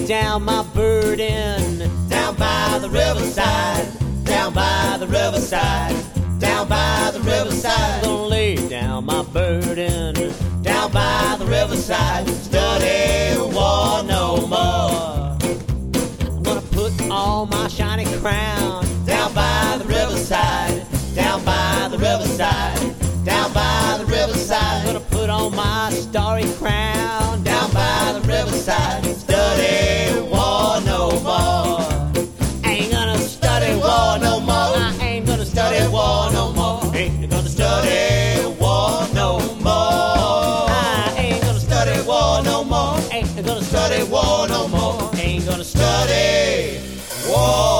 lay down my burden down by the riverside, down by the riverside, down by the riverside. Gonna lay down my burden down by the riverside. Study war no more. I'm gonna put on my shiny crown down by the riverside, down by the riverside, down by the riverside. Gonna put on my starry crown down by the riverside. Study war no more. Ain't gonna study war no more. I ain't gonna study war no more. Ain't gonna study war no more. I ain't gonna study war no more. Ain't gonna study war no more. Ain't gonna study war.